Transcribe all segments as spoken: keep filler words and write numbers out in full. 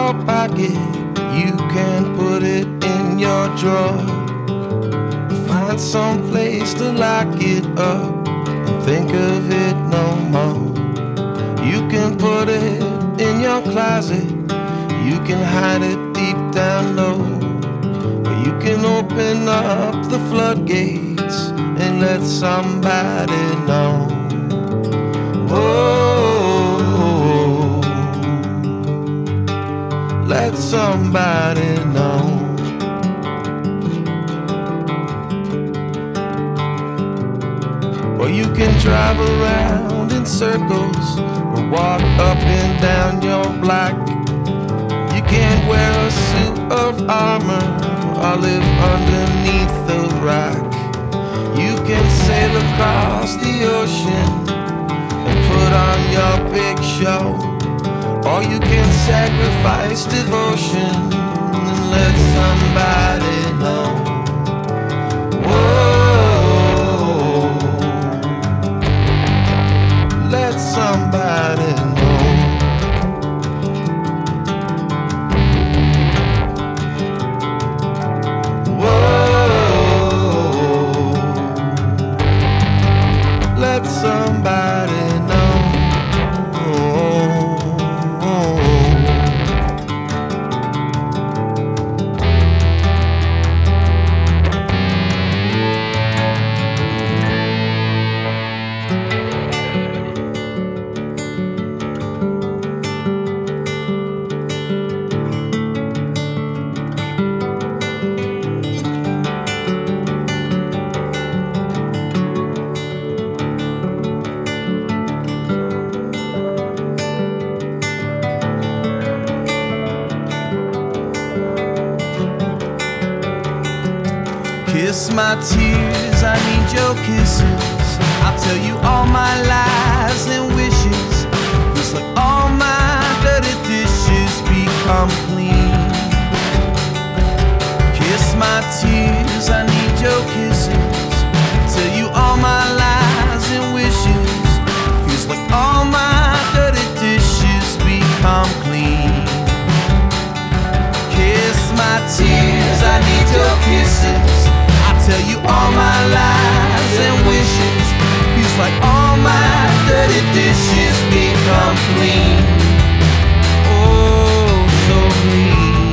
your pocket, you can put it in your drawer. Find some place to lock it up and think of it no more. You can put it in your closet, you can hide it deep down low, or you can open up the floodgates and let somebody know. Oh, let somebody know. Or you can drive around in circles or walk up and down your block. You can't wear a suit of armor or live underneath the rock. You can sail across the ocean and put on your big show, or you can sacrifice devotion and let somebody know. Whoa, let somebody know. Whoa, let somebody know. Kiss my tears, I need your kisses. I'll tell you all my lies and wishes. It's like all my dirty dishes become clean. Kiss my tears, I need your kisses. Tell you all my lies and wishes. Feels like all my dirty dishes become clean. Kiss my tears, I need your kisses. Tell you all my lies and wishes. Feels like all my dirty dishes become clean. Oh, so clean.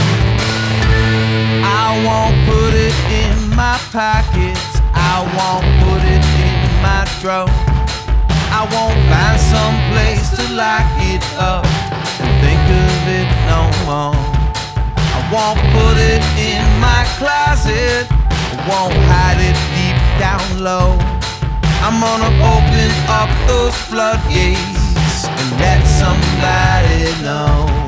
I won't put it in my pockets, I won't put it in my drawer. I won't find some place to lock it up and think of it no more. I won't put it in my closet, won't hide it deep down low. I'm gonna open up those floodgates and let somebody know.